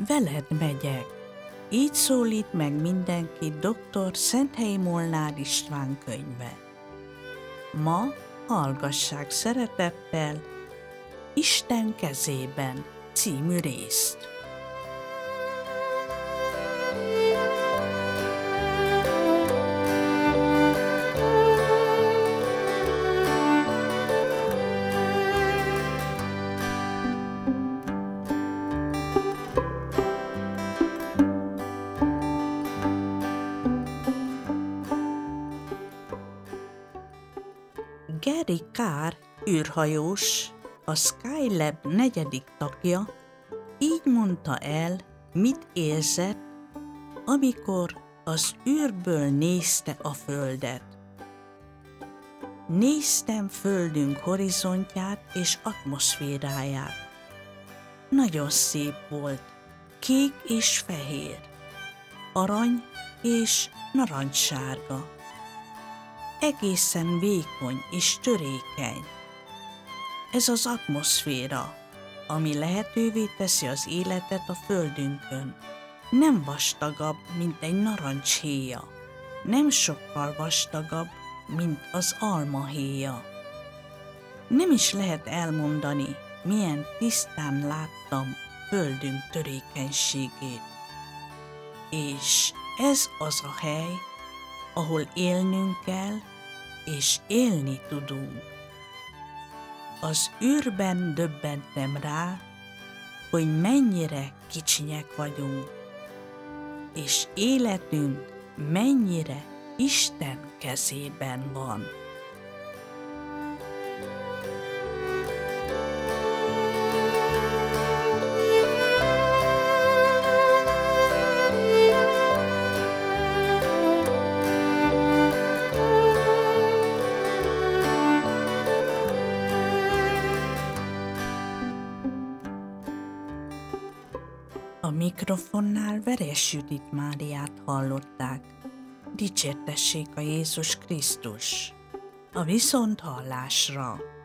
veled megyek. Így szólít meg mindenki dr. Szenthelyi Molnár István könyve. Ma hallgassák szeretettel Isten kezében című részt. Gary Carr űrhajós, a Skylab 4. tagja így mondta el, mit érzett, amikor az űrből nézte a Földet. Néztem Földünk horizontját és atmoszféráját. Nagyon szép volt, kék és fehér, arany és narancssárga. Egészen vékony és törékeny. Ez az atmoszféra, ami lehetővé teszi az életet a Földünkön. Nem vastagabb, mint egy narancshéja. Nem sokkal vastagabb, mint az almahéja. Nem is lehet elmondani, milyen tisztán láttam Földünk törékenységét. És ez az a hely, ahol élnünk kell, és élni tudunk. Az űrben döbbentem rá, hogy mennyire kicsinyek vagyunk, és életünk mennyire Isten kezében van. A mikrofonnál Veres Judit Máriát hallották. Dicsértessék a Jézus Krisztus! A viszonthallásra!